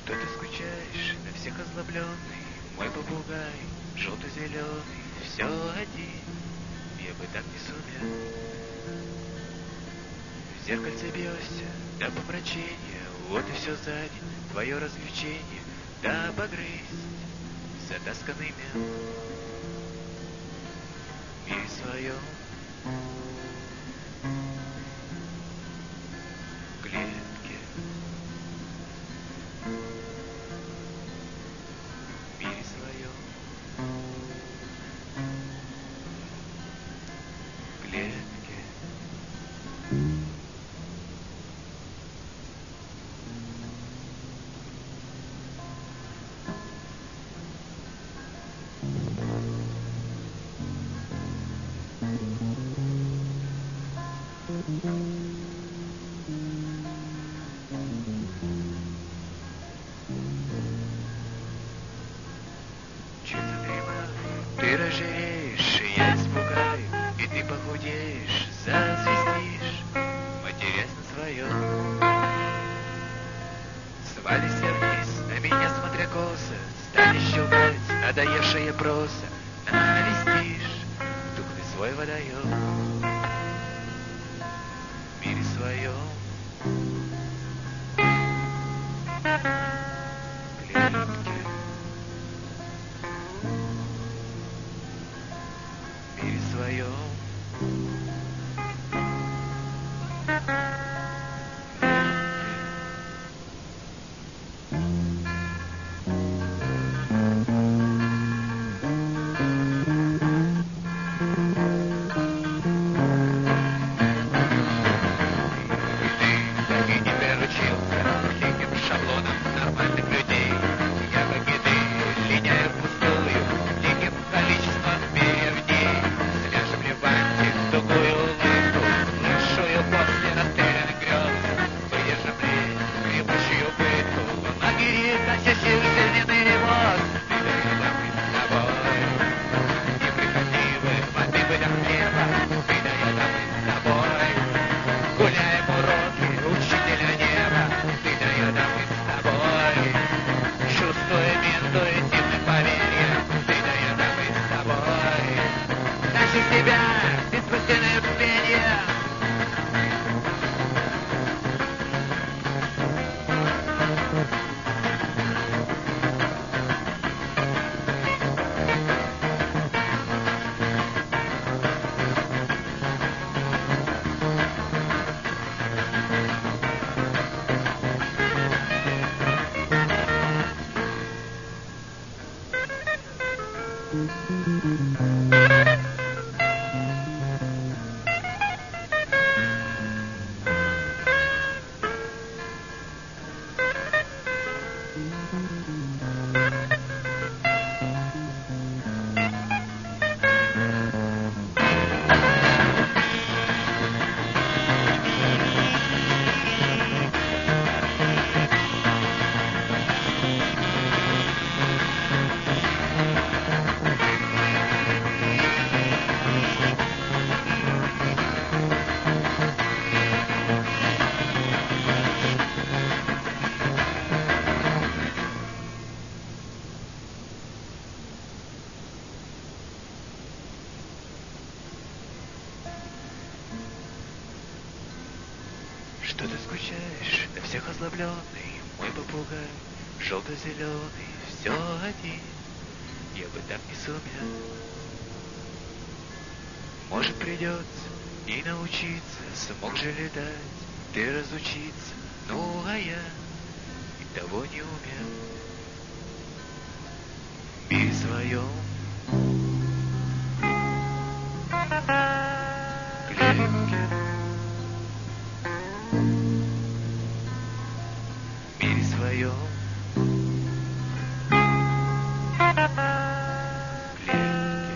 Что ты скучаешь, на всех озлобленный, мой попугай, желто-зеленый, все один, я бы так не сумел. В зеркальце бьешься до помрачения, вот и все за день, твое развлечение, да обогрызть затасканный мел. В мире своем в клетке, в мире своем в клетке. Чуть задремав, ты разжиреешь, и я испугаю, и ты похудеешь, зазвездишь, матерясь на своем. Свалишься вниз, на меня смотря косо, станешь щелкать, надоевшая проса, навестишь тухлый свой водоем. В мире своем в клетке. В мире своем Что ты скучаешь, на всех озлобленный, мой попугай, желто-зеленый, все один, я бы так не сумел. Может, придется и научиться, смог же летать, ты разучиться, ну а я и того не умел. В мире своем в клетке. В мире своем в клетке.